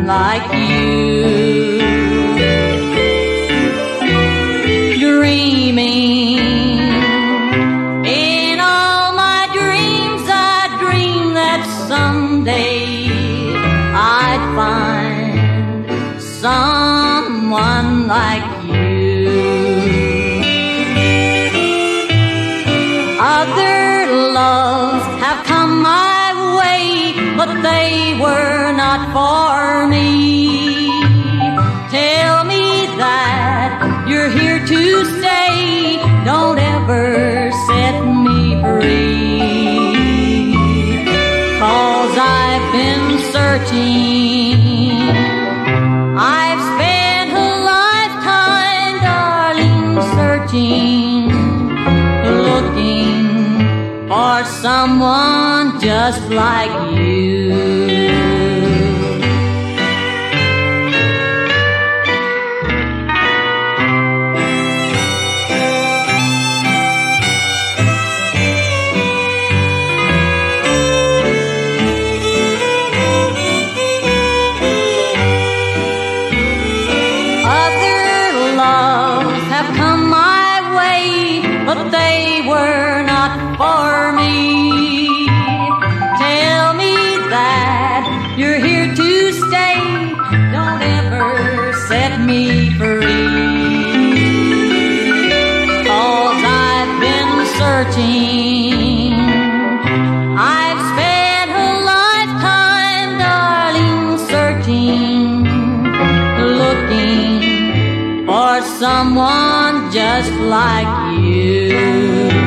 like you. Dreaming, in all my dreams I dream that someday I'd find someone like you. Other loves have come my way, but they were not for me. Tell me that you're here to stay. Don't ever set me free. 'Cause I've been searching. I've spent a lifetime, darling, searching, looking for someone just like you. Have come my way, but they were not for me. Tell me that you're here to stay. Don't ever set me free. 'Cause I've been searching. I've spent a lifetime, darling, searching, looking for someone just like you.